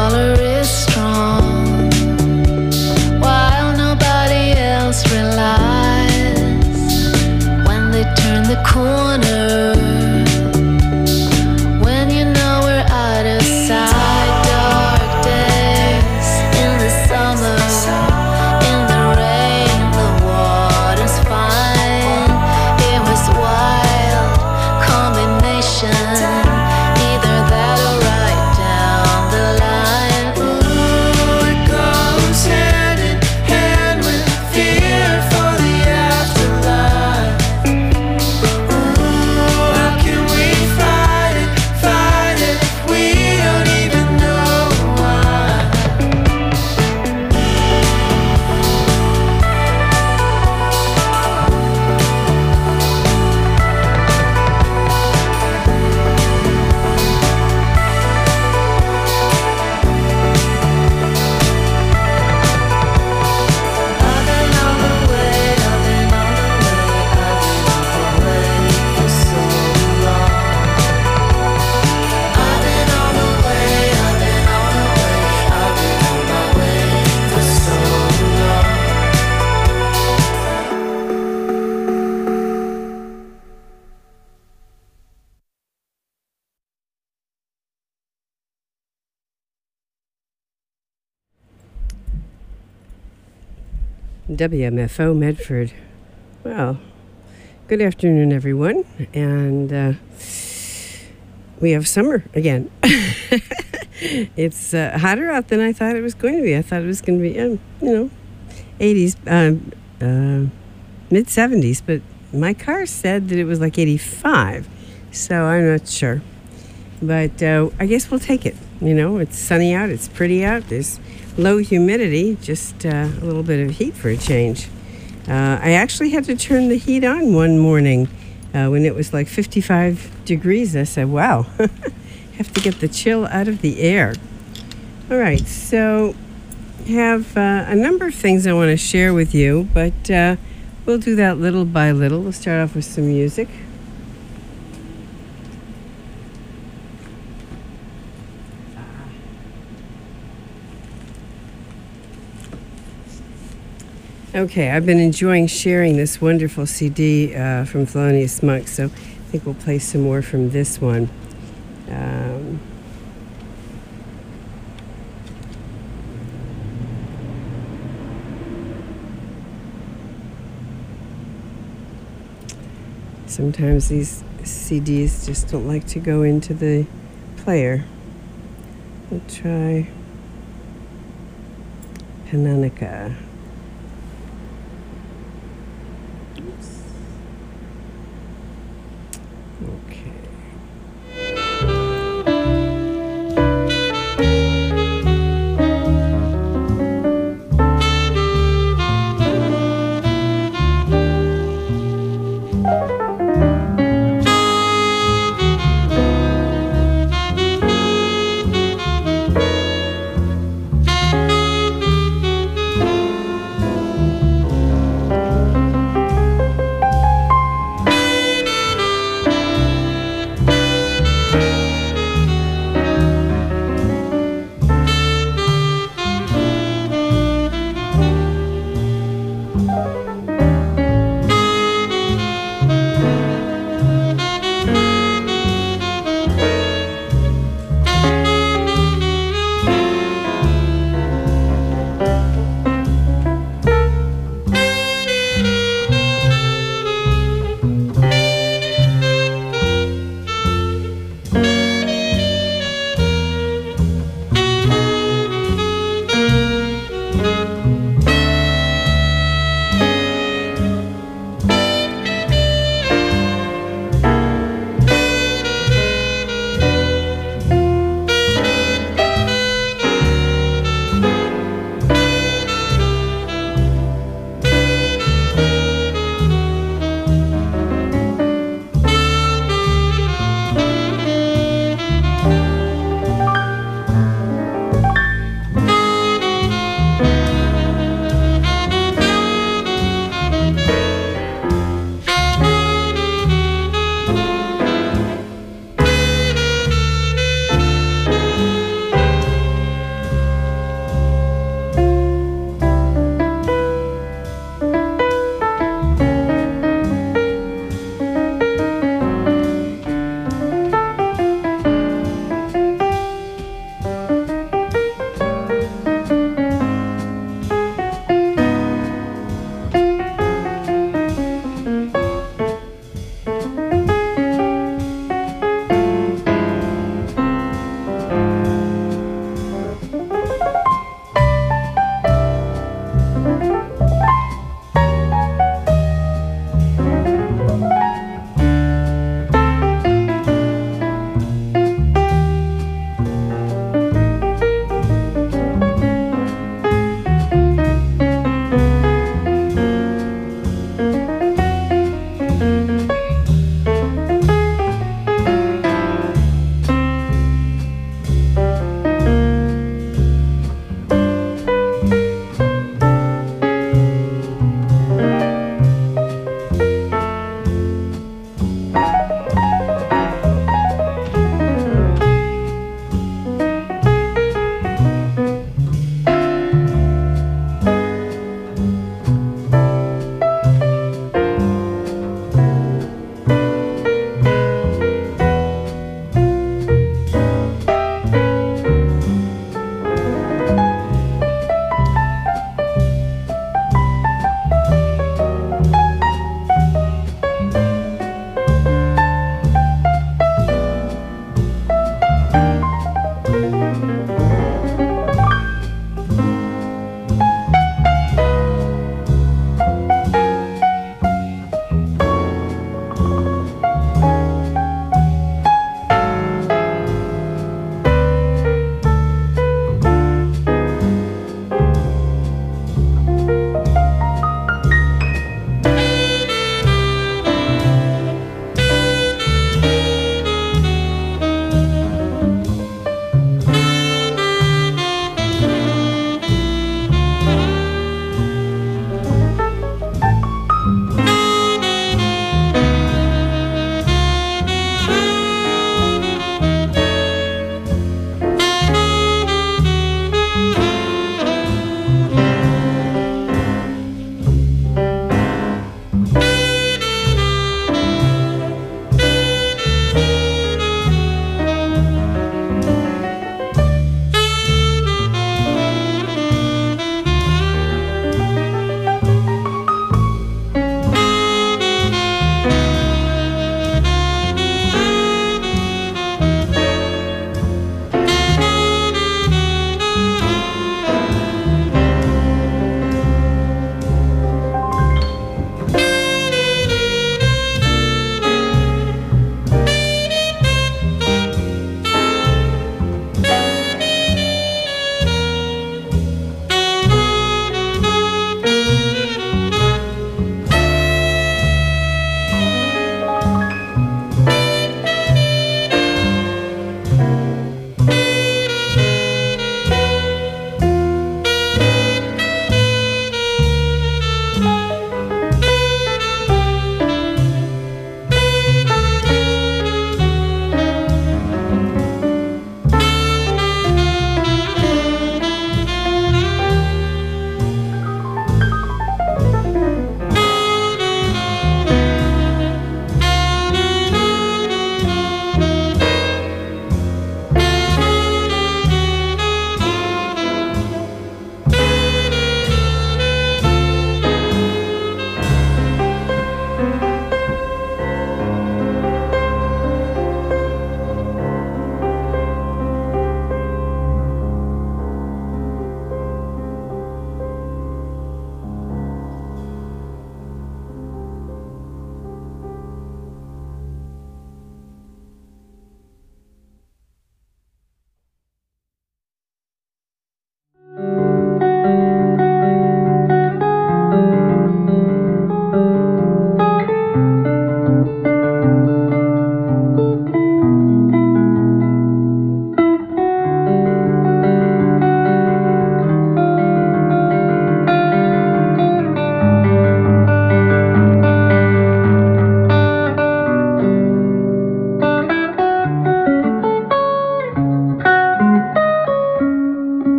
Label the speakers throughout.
Speaker 1: dollar is strong, while nobody else relies. When they turn the corner, when you know we're out of sight, dark days in the summer, in the rain, the water's fine. It was wild combination, either that or right down the line. Ooh, it goes hand in hand with fear for the afterlife. Ooh, how can we fight it if we don't even know why? I've been on the way, I've been on the way, I've been on the way for so long. I've been on the way, I've been on the way, I've been on my way for so long.
Speaker 2: WMFO Medford. Well, good afternoon, everyone. And we have summer again. It's hotter out than I thought it was going to be. I thought it was going to be, 80s, mid 70s. But my car said that it was like 85. So I'm not sure. But I guess we'll take it. It's sunny out. It's pretty out. There's low humidity, just a little bit of heat for a change. I actually had to turn the heat on one morning when it was like 55 degrees. I said, wow, have to get the chill out of the air. All right, so have a number of things I want to share with you, but we'll do that little by little. We'll start off with some music. Okay, I've been enjoying sharing this wonderful CD from Thelonious Monk, so I think we'll play some more from this one. Sometimes these CDs just don't like to go into the player. We'll try Pananica. Okay.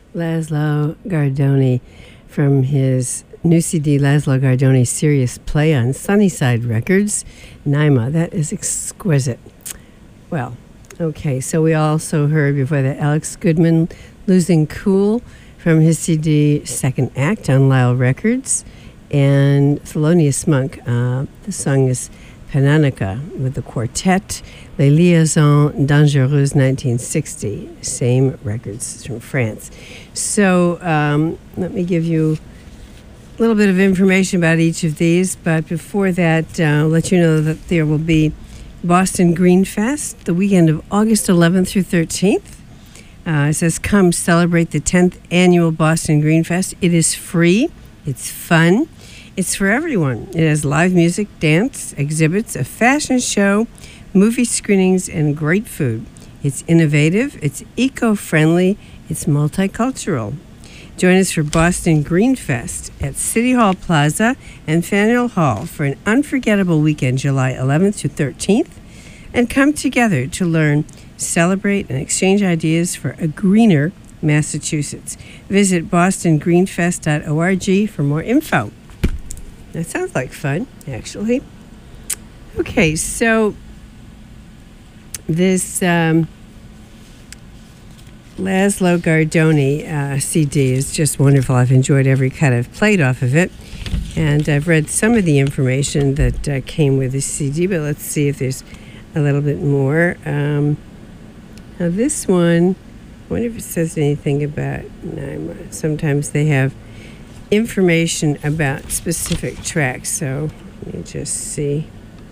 Speaker 2: Laszlo Gardoni from his new CD, Laszlo Gardoni Serious Play on Sunnyside Records. Naima, that is exquisite. Well, okay, so we also heard before that Alex Goodman, Losing Cool, from his CD Second Act on Lyle Records. And Thelonious Monk, the song is Pananica with the quartet, Les Liaisons Dangereuses 1960, same records from France. So let me give you a little bit of information about each of these, but before that, I'll let you know that there will be Boston Green Fest the weekend of August 11th through 13th. It says, come celebrate the 10th annual Boston Green Fest. It is free. It's fun. It's for everyone. It has live music, dance, exhibits, a fashion show, movie screenings, and great food. It's innovative, it's eco-friendly, it's multicultural. Join us for Boston Green Fest at City Hall Plaza and Faneuil Hall for an unforgettable weekend, July 11th to 13th, and come together to learn, celebrate, and exchange ideas for a greener Massachusetts. Visit bostongreenfest.org for more info. That sounds like fun, actually. Okay, so this Laszlo Gardoni CD is just wonderful. I've enjoyed every cut I've played off of it, and I've read some of the information that came with the CD, but let's see if there's a little bit more. Now this one, I wonder if it says anything about Naima. Sometimes they have information about specific tracks, so let me just see.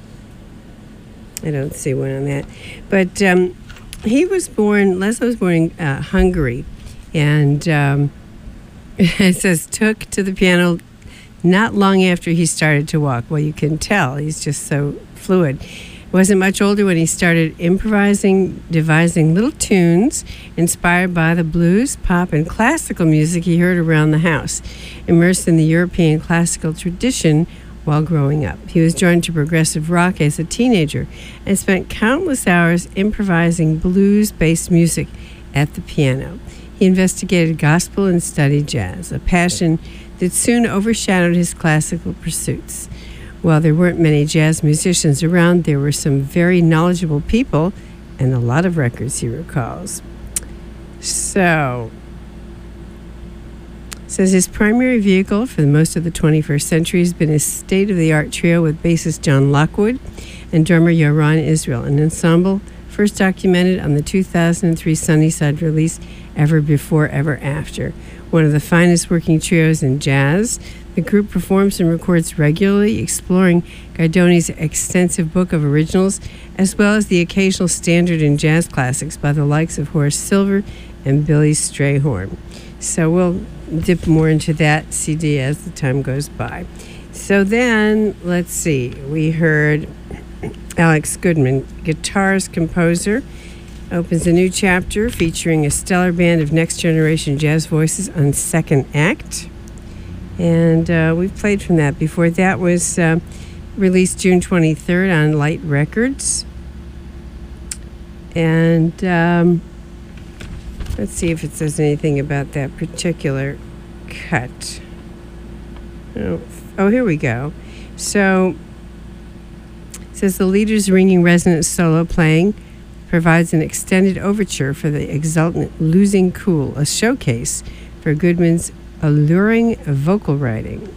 Speaker 2: I don't see one on that. But Laszlo was born in Hungary, and it says took to the piano not long after he started to walk. Well, you can tell he's just so fluid. Wasn't much older when he started improvising, devising little tunes inspired by the blues, pop, and classical music he heard around the house, immersed in the European classical tradition while growing up. He was drawn to progressive rock as a teenager and spent countless hours improvising blues-based music at the piano. He investigated gospel and studied jazz, a passion that soon overshadowed his classical pursuits. While there weren't many jazz musicians around, there were some very knowledgeable people and a lot of records, he recalls. So, it says his primary vehicle for most of the 21st century has been his state-of-the-art trio with bassist John Lockwood and drummer Yaron Israel, an ensemble first documented on the 2003 Sunnyside release Ever Before, Ever After. One of the finest working trios in jazz, the group performs and records regularly, exploring Gardoni's extensive book of originals, as well as the occasional standard and jazz classics by the likes of Horace Silver and Billy Strayhorn. So we'll dip more into that CD as the time goes by. So then, let's see, we heard Alex Goodman, guitarist, composer, opens a new chapter featuring a stellar band of next-generation jazz voices on Second Act. And we've played from that before. That was released June 23rd on Light Records. And let's see if it says anything about that particular cut. Oh, here we go. So it says the leader's ringing resonance solo playing provides an extended overture for the exultant Losing Cool, a showcase for Goodman's alluring vocal writing.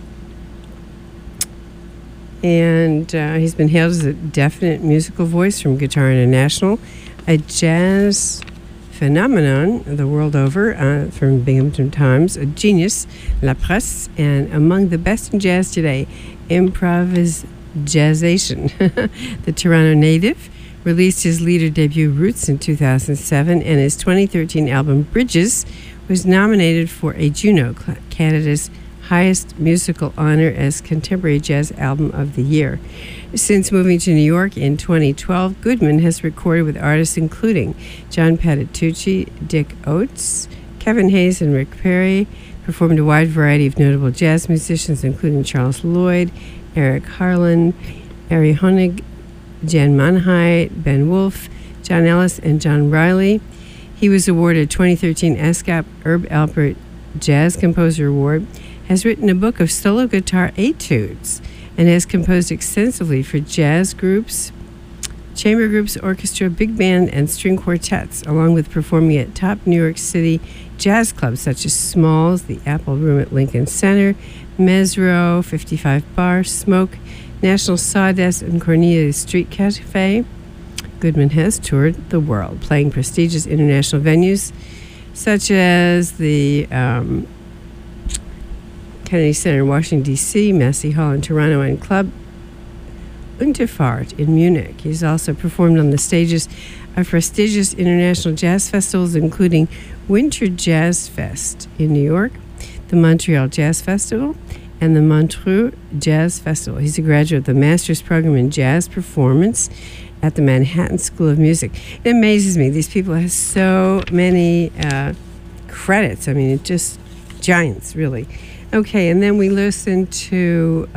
Speaker 2: And he's been hailed as a definite musical voice from Guitar International, a jazz phenomenon the world over from Binghamton Times, a genius, La Presse, and among the best in jazz today, improvisation. The Toronto native released his leader debut Roots in 2007, and his 2013 album Bridges was nominated for a Juno, Canada's highest musical honor as Contemporary Jazz Album of the Year. Since moving to New York in 2012, Goodman has recorded with artists including John Patitucci, Dick Oates, Kevin Hayes, and Rick Perry, performed a wide variety of notable jazz musicians including Charles Lloyd, Eric Harlan, Ari Honig, Jan Manhai, Ben Wolfe, John Ellis, and John Riley. He was awarded 2013 ASCAP Herb Alpert Jazz Composer Award, has written a book of solo guitar etudes, and has composed extensively for jazz groups, chamber groups, orchestra, big band, and string quartets, along with performing at top New York City jazz clubs such as Smalls, the Apple Room at Lincoln Center, Mesro, 55 Bar, Smoke, National Sawdust, and Cornelia Street Cafe. Goodman has toured the world, playing prestigious international venues such as the Kennedy Center in Washington, D.C., Massey Hall in Toronto, and Club Unterfahrt in Munich. He's also performed on the stages of prestigious international jazz festivals, including Winter Jazz Fest in New York, the Montreal Jazz Festival, and the Montreux Jazz Festival. He's a graduate of the Master's Program in Jazz Performance at the Manhattan School of Music. It amazes me. These people have so many credits. I mean, it's just giants, really. Okay, and then we listened to...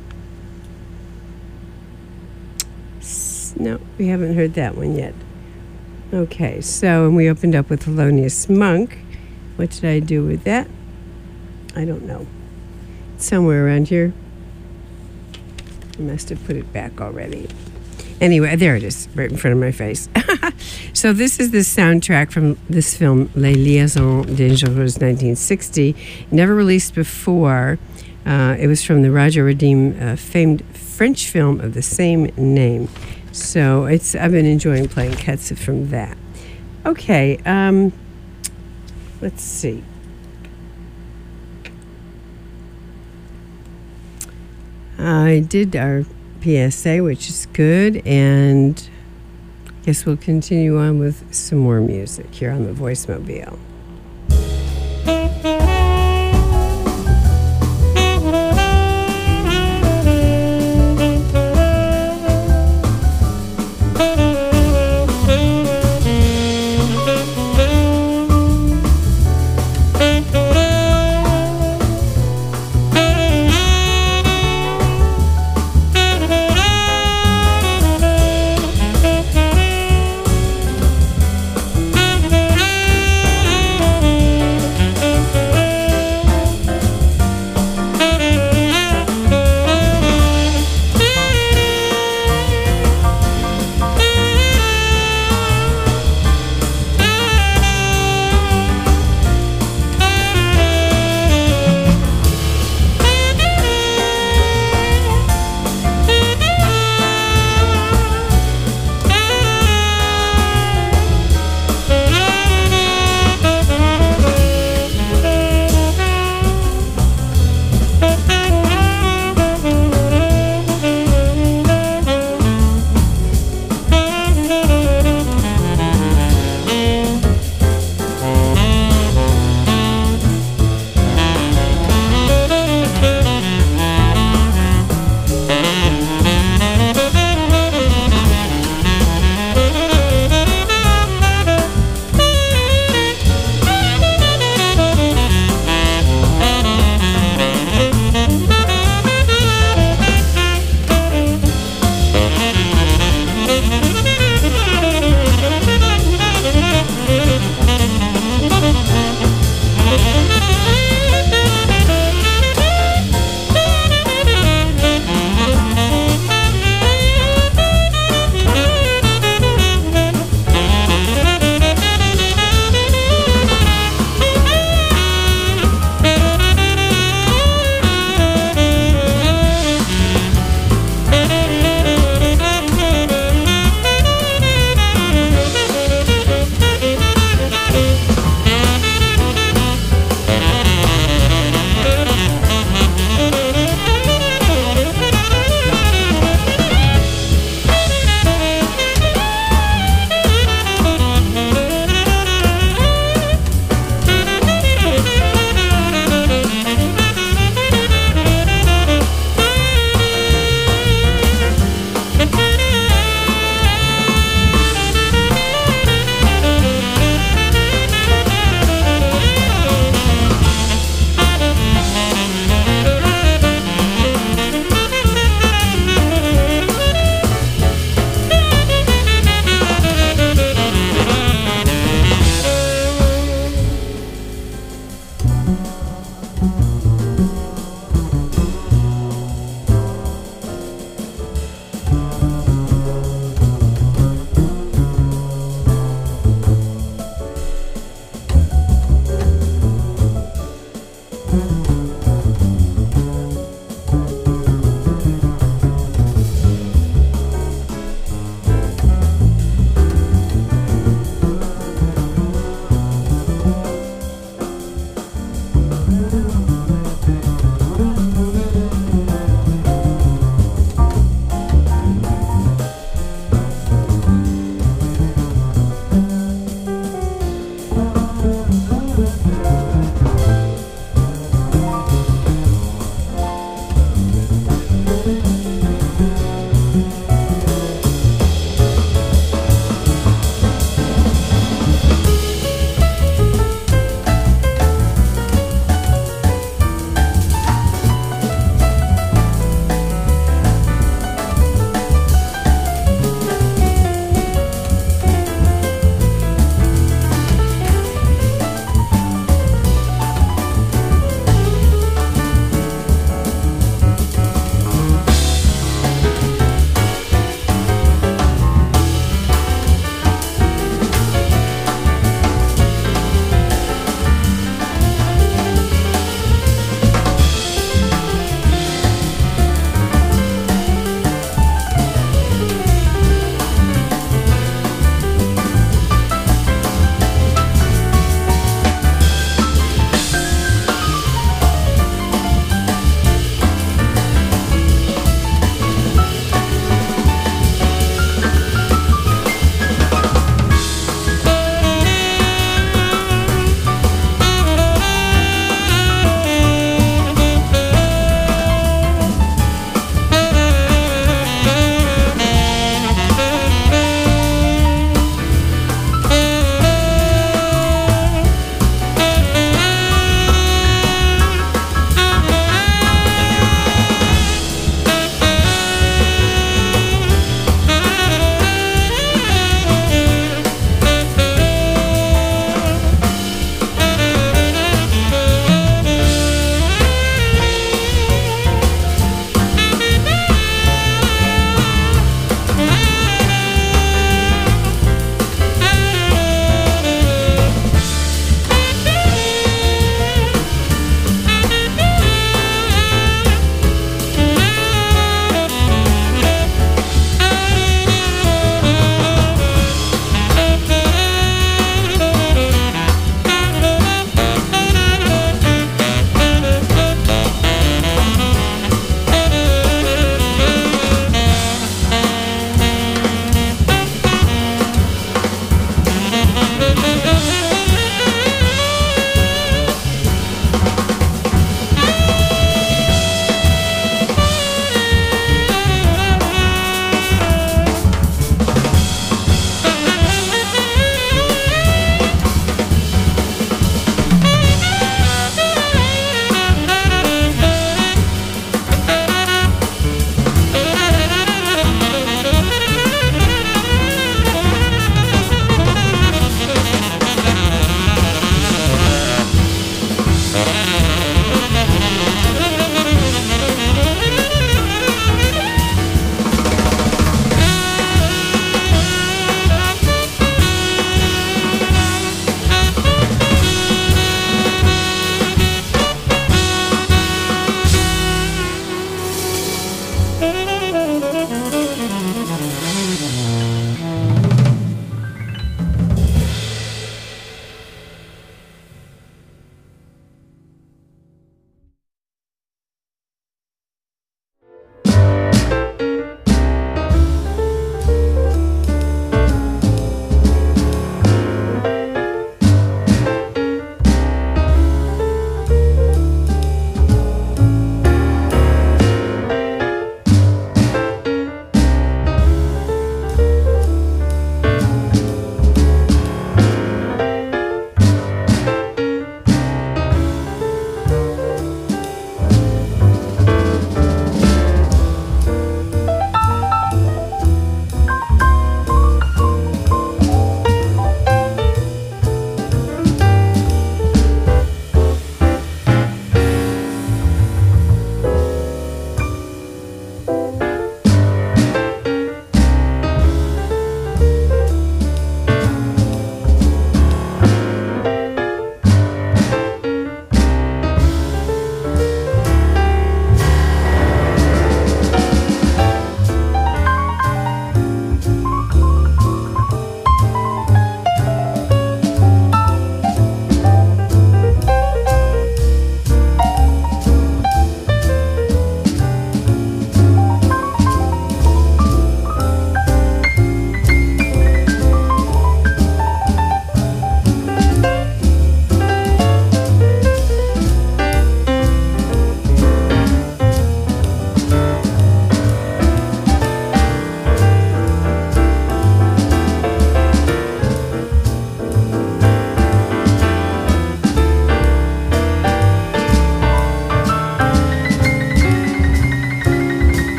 Speaker 2: no, we haven't heard that one yet. Okay, so and we opened up with Thelonious Monk. What did I do with that? I don't know. It's somewhere around here. I must have put it back already. Anyway, there it is, right in front of my face. So this is the soundtrack from this film, Les Liaisons Dangereuses, 1960. Never released before. It was from the Roger Vadim famed French film of the same name. So I've been enjoying playing cuts from that. Okay, let's see. I did our PSA, which is good, and I guess we'll continue on with some more music here on the Voicemobile.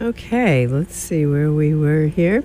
Speaker 2: Okay, let's see where we were here.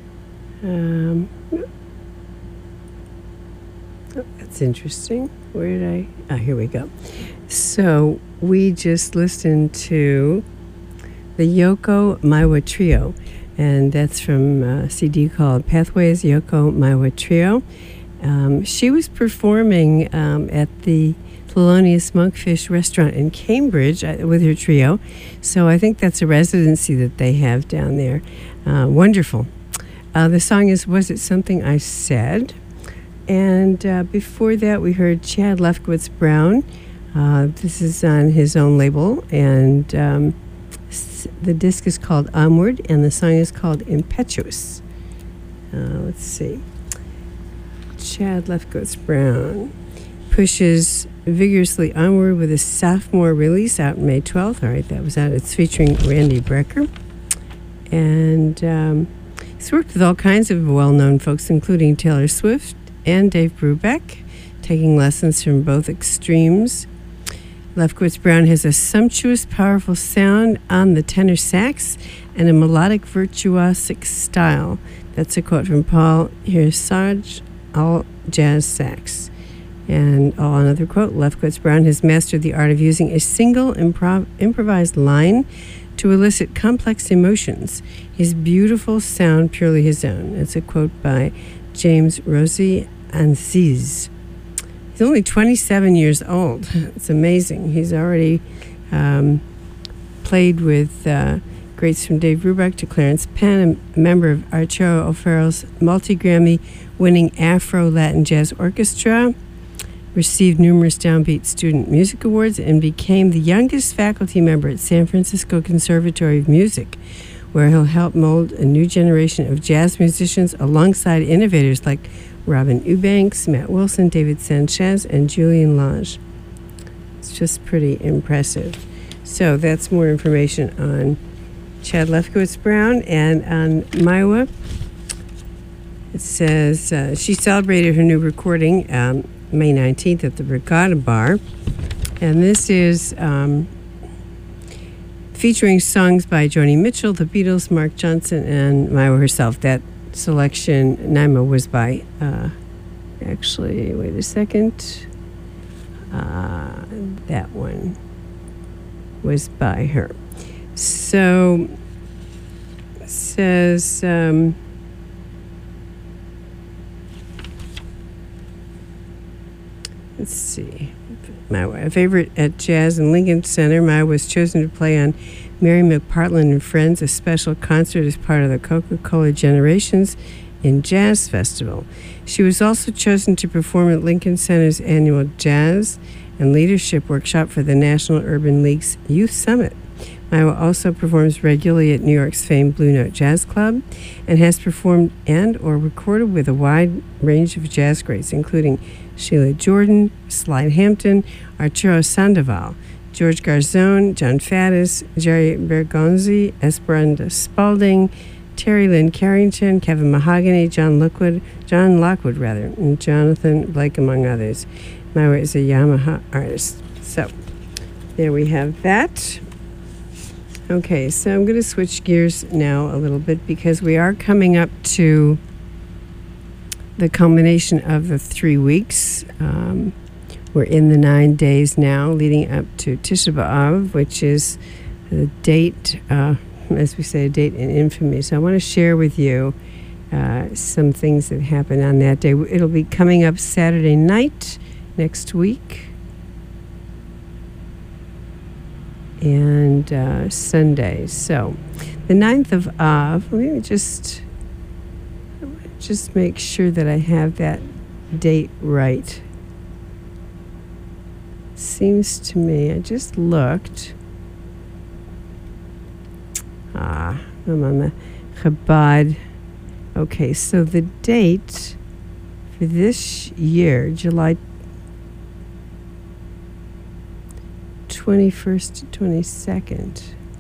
Speaker 2: That's interesting. Where did here we go. So we just listened to the Yoko Maiwa Trio, and that's from a CD called Pathways Yoko Maiwa Trio. She was performing at the Thelonious Monkfish restaurant in Cambridge with her trio, so I think that's a residency that they have down there. Wonderful. The song is Was It Something I Said? And before that, we heard Chad Lefkowitz Brown. This is on his own label, and the disc is called Onward, and the song is called Impetuous. Let's see. Chad Lefkowitz Brown pushes vigorously onward with a sophomore release out May 12th. All right, that was out. It's featuring Randy Brecker. And he's worked with all kinds of well-known folks, including Taylor Swift and Dave Brubeck, taking lessons from both extremes. Lefkowitz Brown has a sumptuous, powerful sound on the tenor sax and a melodic, virtuosic style. That's a quote from Paul Hirsage, all jazz sax. And another quote, Lefkowitz Brown has mastered the art of using a single improvised line to elicit complex emotions. His beautiful sound purely his own. That's a quote by James Rosie Aziz. He's only 27 years old. It's amazing. He's already played with greats from Dave Brubeck to Clarence Penn, a member of Arturo O'Farrell's multi-Grammy winning Afro-Latin Jazz Orchestra, received numerous Downbeat Student Music Awards, and became the youngest faculty member at San Francisco Conservatory of Music, where he'll help mold a new generation of jazz musicians alongside innovators like Robin Eubanks, Matt Wilson, David Sanchez, and Julian Lage. It's just pretty impressive. So that's more information on Chad Lefkowitz Brown. And on Maiwa, it says she celebrated her new recording May 19th at the Regatta Bar. And this is featuring songs by Joni Mitchell, the Beatles, Mark Johnson, and Maiwa herself. That selection, Naima, was by, actually, wait a second. That one was by her. So, it says, let's see. Maiwa, a favorite at Jazz and Lincoln Center, Maiwa was chosen to play on Mary McPartland and Friends, a special concert as part of the Coca-Cola Generations in Jazz Festival. She was also chosen to perform at Lincoln Center's annual Jazz and Leadership Workshop for the National Urban League's Youth Summit. Maiwa also performs regularly at New York's famed Blue Note Jazz Club and has performed and or recorded with a wide range of jazz greats, including Sheila Jordan, Slide Hampton, Arturo Sandoval, George Garzone, John Faddis, Jerry Bergonzi, Esperanza Spalding, Terry Lynn Carrington, Kevin Mahogany, John Lockwood, and Jonathan Blake, among others. Maiwa is a Yamaha artist. So there we have that. Okay, so I'm going to switch gears now a little bit because we are coming up to the culmination of the 3 weeks. We're in the 9 days now leading up to Tisha B'Av, which is the date, as we say, a date in infamy. So I want to share with you some things that happened on that day. It'll be coming up Saturday night next week and Sunday. So the 9th of Av, let me just make sure that I have that date right. Seems to me, I just looked. I'm on the Chabad. Okay, so the date for this year, July 21st to 22nd.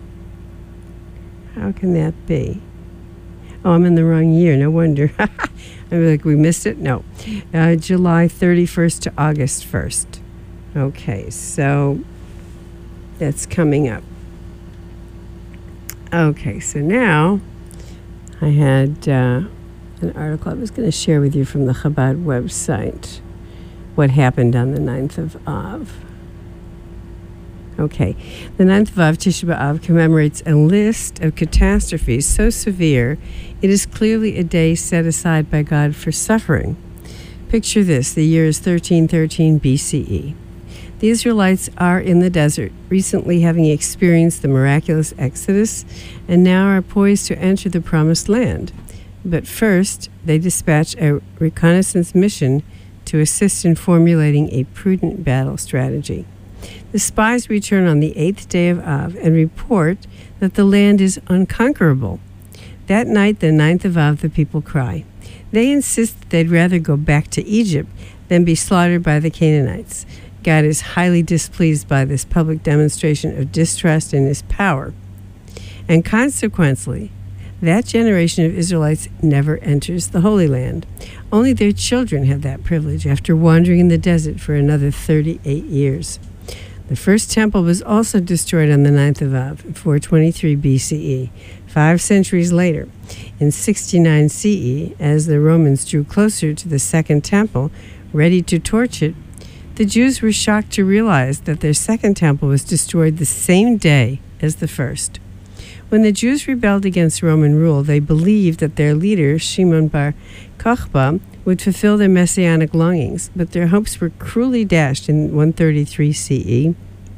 Speaker 2: How can that be? Oh, I'm in the wrong year. No wonder. I'm like, we missed it? No. July 31st to August 1st. Okay, so that's coming up. Okay, so now I had an article I was going to share with you from the Chabad website. What happened on the 9th of Av. Okay, the 9th of Av, Tisha B'Av, commemorates a list of catastrophes so severe it is clearly a day set aside by God for suffering. Picture this, the year is 1313 BCE. The Israelites are in the desert, recently having experienced the miraculous Exodus, and now are poised to enter the Promised Land. But first, they dispatch a reconnaissance mission to assist in formulating a prudent battle strategy. The spies return on the 8th day of Av and report that the land is unconquerable. That night, the 9th of Av, the people cry. They insist that they'd rather go back to Egypt than be slaughtered by the Canaanites. God is highly displeased by this public demonstration of distrust in his power. And consequently, that generation of Israelites never enters the Holy Land. Only their children have that privilege after wandering in the desert for another 38 years. The first temple was also destroyed on the 9th of Av, 423 BCE. 5 centuries later, in 69 CE, as the Romans drew closer to the second temple, ready to torch it, the Jews were shocked to realize that their second temple was destroyed the same day as the first. When the Jews rebelled against Roman rule, they believed that their leader, Shimon bar Kokhba, would fulfill their messianic longings, but their hopes were cruelly dashed in 133 CE,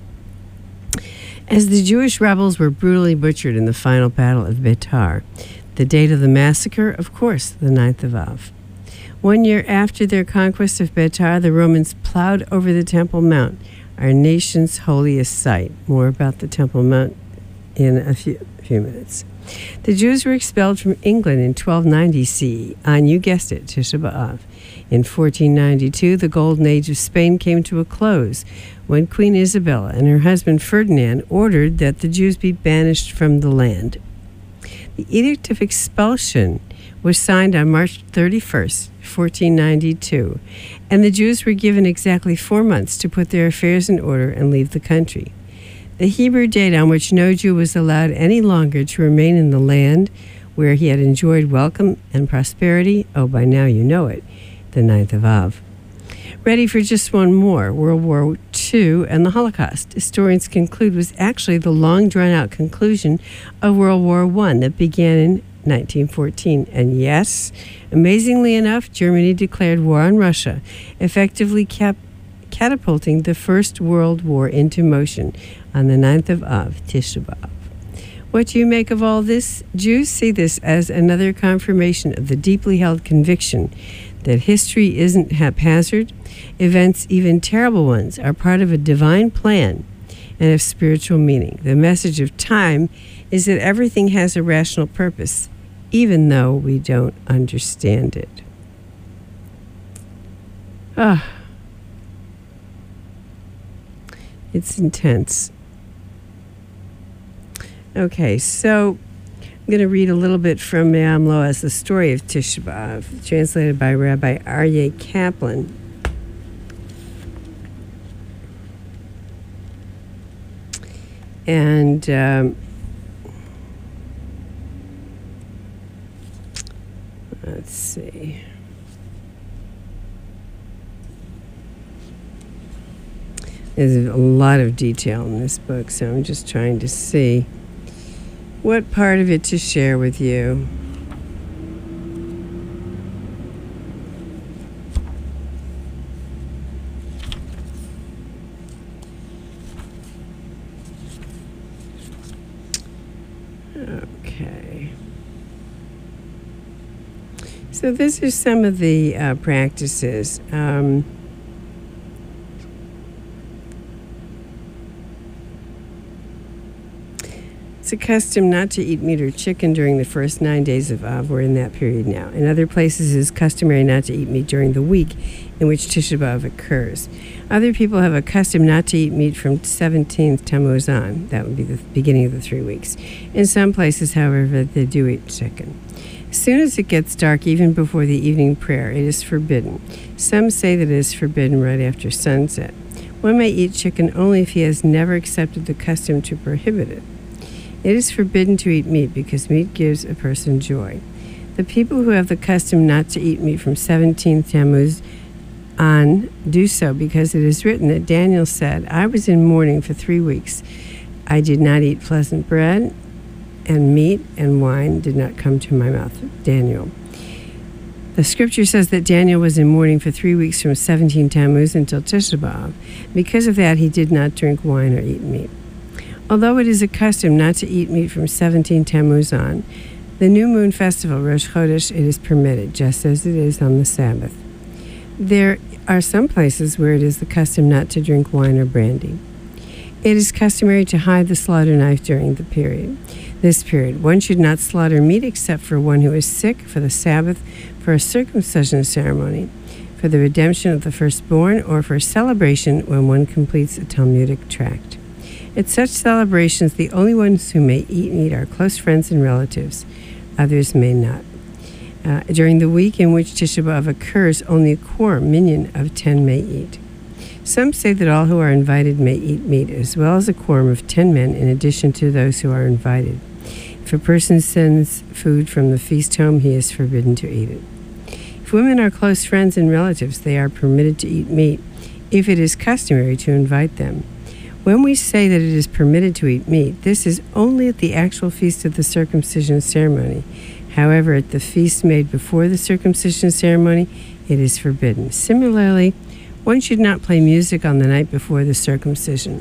Speaker 2: as the Jewish rebels were brutally butchered in the final battle of Betar. The date of the massacre, of course, the 9th of Av. 1 year after their conquest of Betar, the Romans plowed over the Temple Mount, our nation's holiest site. More about the Temple Mount in a few minutes. The Jews were expelled from England in 1290 CE, on, you guessed it, Tisha B'Av. In 1492, the Golden Age of Spain came to a close when Queen Isabella and her husband Ferdinand ordered that the Jews be banished from the land. The Edict of Expulsion was signed on March 31st, 1492, and the Jews were given exactly 4 months to put their affairs in order and leave the country. The Hebrew date on which no Jew was allowed any longer to remain in the land where he had enjoyed welcome and prosperity, oh, by now you know it, the 9th of Av. Ready for just one more, World War II and the Holocaust. Historians conclude was actually the long drawn-out conclusion of World War I that began in 1914. And yes, amazingly enough, Germany declared war on Russia, effectively catapulting the First World War into motion on the 9th of Av, Tisha B'Av. What do you make of all this? Jews see this as another confirmation of the deeply held conviction that history isn't haphazard. Events, even terrible ones, are part of a divine plan and of spiritual meaning. The message of time is that everything has a rational purpose, even though we don't understand it. It's intense. Okay, so I'm going to read a little bit from Me'am Lo'ez, The Story of Tisha B'Av, translated by Rabbi Aryeh Kaplan. And let's see. There's a lot of detail in this book, so I'm just trying to see what part of it to share with you. Okay. So this is some of the practices. It's a custom not to eat meat or chicken during the first 9 days of Av. We're in that period now. In other places, it is customary not to eat meat during the week in which Tisha B'Av occurs. Other people have a custom not to eat meat from 17th Tammuz on. That would be the beginning of the 3 weeks. In some places, however, they do eat chicken. As soon as it gets dark, even before the evening prayer, it is forbidden. Some say that it is forbidden right after sunset. One may eat chicken only if he has never accepted the custom to prohibit it. It is forbidden to eat meat because meat gives a person joy. The people who have the custom not to eat meat from 17th Tammuz on do so because it is written that Daniel said, I was in mourning for 3 weeks. I did not eat pleasant bread, and meat and wine did not come to my mouth. Daniel. The scripture says that Daniel was in mourning for 3 weeks from 17 Tammuz until Tisha B'Av. Because of that, he did not drink wine or eat meat. Although it is a custom not to eat meat from 17 Tammuz on, the new moon festival, Rosh Chodesh, it is permitted, just as it is on the Sabbath. There are some places where it is the custom not to drink wine or brandy. It is customary to hide the slaughter knife during this period. One should not slaughter meat except for one who is sick, for the Sabbath, for a circumcision ceremony, for the redemption of the firstborn, or for a celebration when one completes a Talmudic tract. At such celebrations, the only ones who may eat meat are close friends and relatives. Others may not. During the week in which Tisha B'Av occurs, only a quorum, minyan, of 10 may eat. Some say that all who are invited may eat meat, as well as a quorum of 10 men in addition to those who are invited. If a person sends food from the feast home, he is forbidden to eat it. If women are close friends and relatives, they are permitted to eat meat, if it is customary to invite them. When we say that it is permitted to eat meat, this is only at the actual feast of the circumcision ceremony. However, at the feast made before the circumcision ceremony, it is forbidden. Similarly, one should not play music on the night before the circumcision.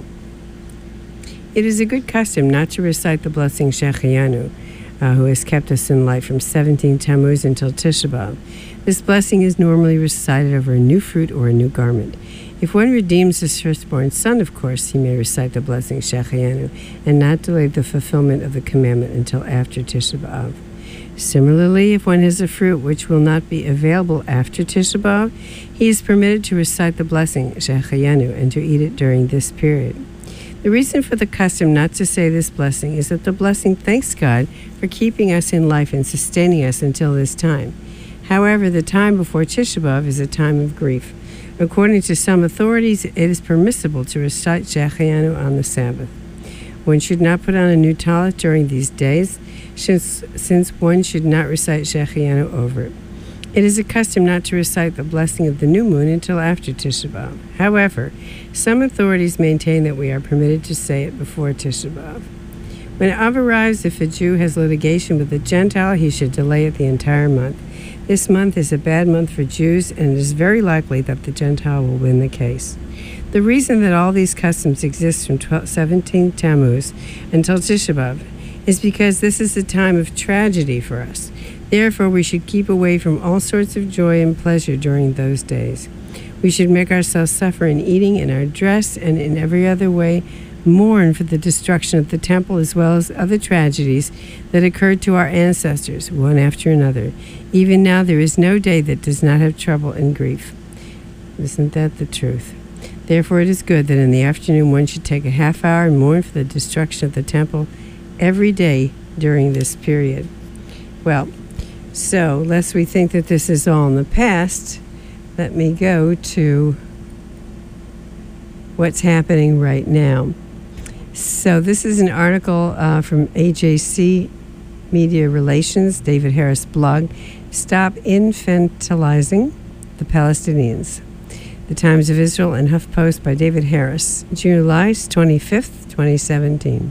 Speaker 2: It is a good custom not to recite the blessing Shehecheyanu, who has kept us in life from 17 Tammuz until Tisha B'Av. This blessing is normally recited over a new fruit or a new garment. If one redeems his firstborn son, of course, he may recite the blessing Shehecheyanu and not delay the fulfillment of the commandment until after Tisha B'Av. Similarly, if one has a fruit which will not be available after Tisha B'Av, he is permitted to recite the blessing Shehecheyanu and to eat it during this period. The reason for the custom not to say this blessing is that the blessing thanks God for keeping us in life and sustaining us until this time. However, the time before Tisha B'Av is a time of grief. According to some authorities, it is permissible to recite Shehecheyanu on the Sabbath. One should not put on a new talit during these days, since one should not recite Shehecheyanu over it. It is a custom not to recite the blessing of the new moon until after Tisha B'Av. However, some authorities maintain that we are permitted to say it before Tisha B'Av. When Av arrives, if a Jew has litigation with a Gentile, he should delay it the entire month. This month is a bad month for Jews, and it is very likely that the Gentile will win the case. The reason that all these customs exist from 17 Tammuz until Tisha B'Av is because this is a time of tragedy for us. Therefore, we should keep away from all sorts of joy and pleasure during those days. We should make ourselves suffer in eating, in our dress, and in every other way mourn for the destruction of the temple as well as other tragedies that occurred to our ancestors, one after another. Even now, there is no day that does not have trouble and grief. Isn't that the truth? Therefore, it is good that in the afternoon one should take a half hour and mourn for the destruction of the temple every day during this period. Well, so lest we think that this is all in the past, let me go to what's happening right now. So this is an article from AJC Media Relations, David Harris blog, Stop Infantilizing the Palestinians. The Times of Israel and HuffPost by David Harris, July 25th, 2017.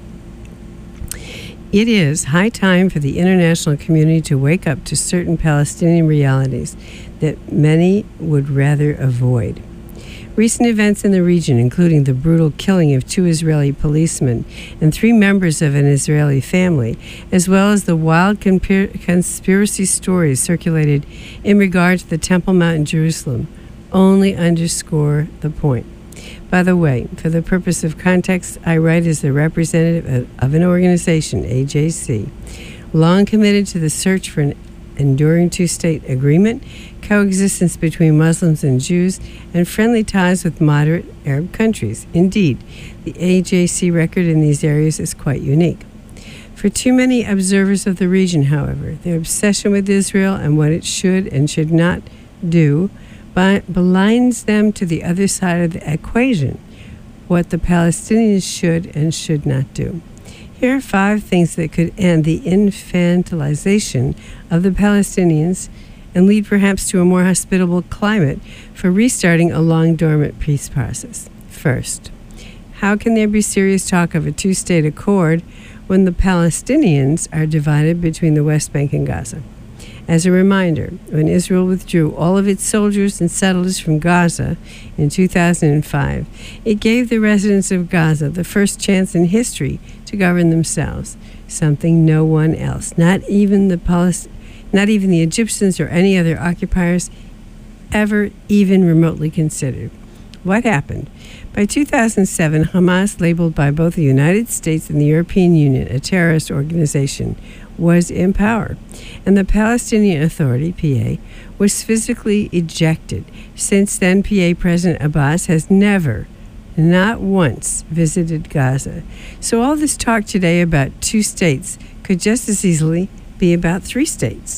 Speaker 2: It is high time for the international community to wake up to certain Palestinian realities that many would rather avoid. Recent events in the region, including the brutal killing of 2 Israeli policemen and 3 members of an Israeli family, as well as the wild conspiracy stories circulated in regard to the Temple Mount in Jerusalem, only underscore the point. By the way, for the purpose of context, I write as the representative of an organization, AJC, long committed to the search for an enduring 2-state agreement, coexistence between Muslims and Jews, and friendly ties with moderate Arab countries. Indeed, the AJC record in these areas is quite unique. For too many observers of the region, however, their obsession with Israel and what it should and should not do blinds them to the other side of the equation, what the Palestinians should and should not do. Here are 5 things that could end the infantilization of the Palestinians and lead perhaps to a more hospitable climate for restarting a long dormant peace process. First, how can there be serious talk of a 2-state accord when the Palestinians are divided between the West Bank and Gaza? As a reminder, when Israel withdrew all of its soldiers and settlers from Gaza in 2005, it gave the residents of Gaza the first chance in history to govern themselves, something no one else, not even the Egyptians or any other occupiers, ever even remotely considered. What happened? By 2007, Hamas, labeled by both the United States and the European Union a terrorist organization, was in power, and the Palestinian Authority, PA, was physically ejected. Since then, PA President Abbas has never, not once, visited Gaza. So all this talk today about 2 states could just as easily be about 3 states.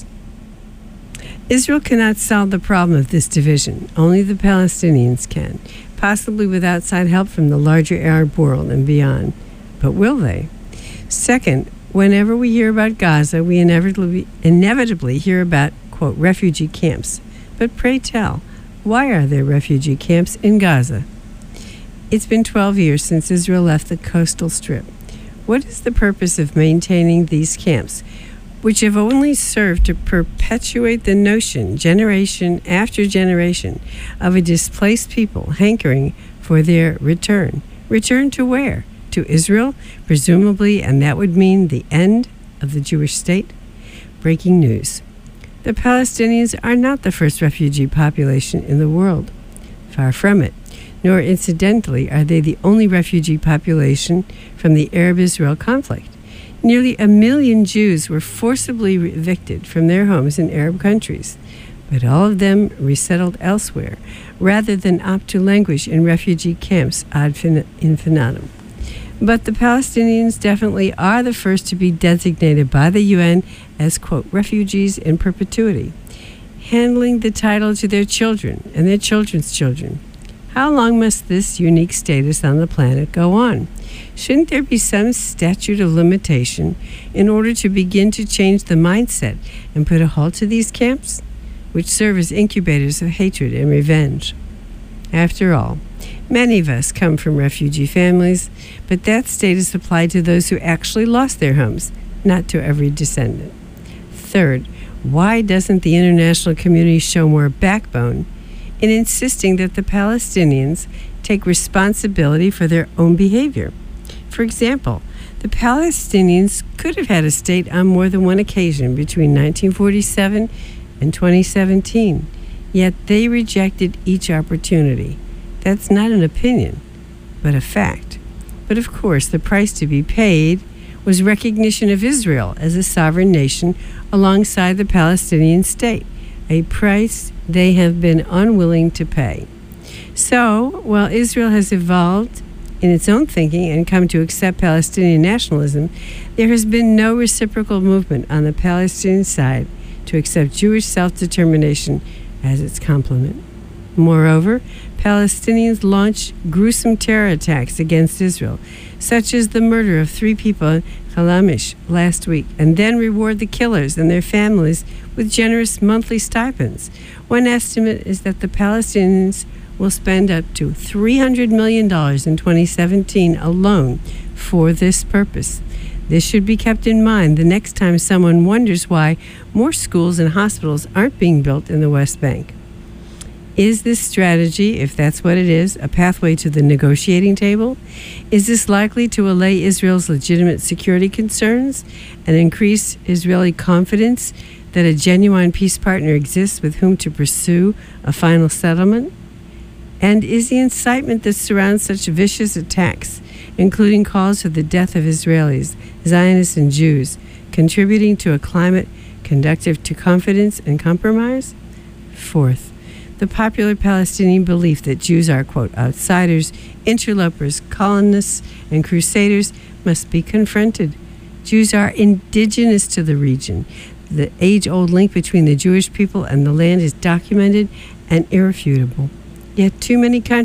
Speaker 2: Israel cannot solve the problem of this division. Only the Palestinians can, possibly with outside help from the larger Arab world and beyond. But will they? Second, whenever we hear about Gaza, we inevitably hear about, quote, refugee camps. But pray tell, why are there refugee camps in Gaza? It's been 12 years since Israel left the coastal strip. What is the purpose of maintaining these camps, which have only served to perpetuate the notion, generation after generation, of a displaced people hankering for their return? Return to where? To Israel, presumably, and that would mean the end of the Jewish state? Breaking news. The Palestinians are not the first refugee population in the world. Far from it. Nor, incidentally, are they the only refugee population from the Arab-Israel conflict. Nearly 1 million Jews were forcibly evicted from their homes in Arab countries, but all of them resettled elsewhere, rather than opt to languish in refugee camps ad infinitum. But the Palestinians definitely are the first to be designated by the UN as, quote, refugees in perpetuity, handling the title to their children and their children's children. How long must this unique status on the planet go on? Shouldn't there be some statute of limitation in order to begin to change the mindset and put a halt to these camps, which serve as incubators of hatred and revenge? After all, many of us come from refugee families, but that status applied to those who actually lost their homes, not to every descendant. Third, why doesn't the international community show more backbone in insisting that the Palestinians take responsibility for their own behavior? For example, the Palestinians could have had a state on more than one occasion between 1947 and 2017, yet they rejected each opportunity. That's not an opinion, but a fact. But of course, the price to be paid was recognition of Israel as a sovereign nation alongside the Palestinian state, a price they have been unwilling to pay. So, while Israel has evolved in its own thinking and come to accept Palestinian nationalism, there has been no reciprocal movement on the Palestinian side to accept Jewish self-determination as its complement. Moreover, Palestinians launched gruesome terror attacks against Israel, such as the murder of 3 people in Khalamish last week, and then reward the killers and their families with generous monthly stipends. One estimate is that the Palestinians will spend up to $300 million in 2017 alone for this purpose. This should be kept in mind the next time someone wonders why more schools and hospitals aren't being built in the West Bank. Is this strategy, if that's what it is, a pathway to the negotiating table? Is this likely to allay Israel's legitimate security concerns and increase Israeli confidence that a genuine peace partner exists with whom to pursue a final settlement? And is the incitement that surrounds such vicious attacks, including calls for the death of Israelis, Zionists, and Jews, contributing to a climate conducive to confidence and compromise? Fourth, the popular Palestinian belief that Jews are, quote, outsiders, interlopers, colonists, and crusaders must be confronted. Jews are indigenous to the region. The age-old link between the Jewish people and the land is documented and irrefutable. Yet too many countries